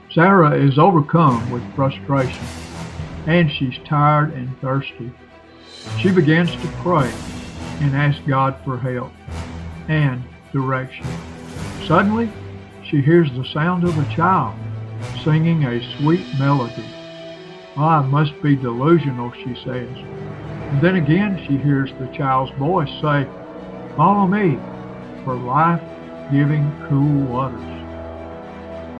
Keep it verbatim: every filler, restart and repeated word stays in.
Sarah is overcome with frustration, and she's tired and thirsty. She begins to pray and ask God for help and direction. Suddenly, she hears the sound of a child singing a sweet melody. "I must be delusional," she says. And then again she hears the child's voice say, "Follow me for life-giving cool waters."